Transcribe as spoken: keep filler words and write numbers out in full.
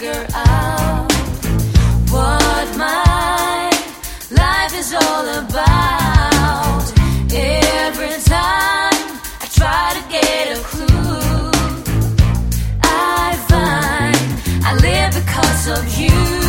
figure out what my life is all about. Every time I try to get a clue, I find I live because of you.